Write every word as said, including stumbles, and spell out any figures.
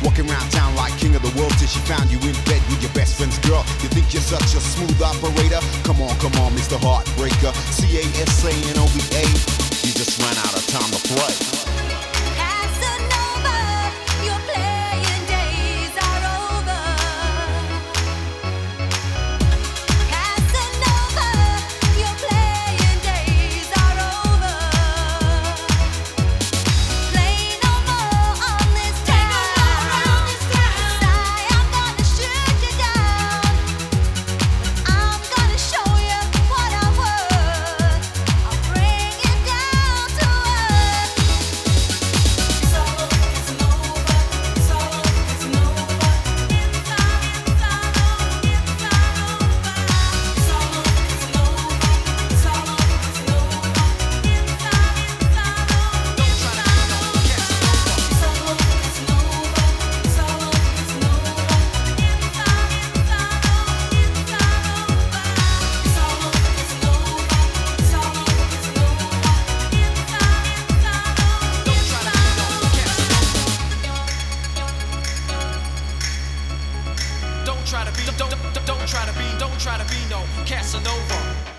Walking around town like king of the world till she found you in bed with your best friend's girl. You think you're such a smooth operator? Come on, come on, Mister Heartbreaker. C A S A N O V A. You just ran out of time to play. Try to be, don't, don't, don't try to be, don't try to be no Casanova.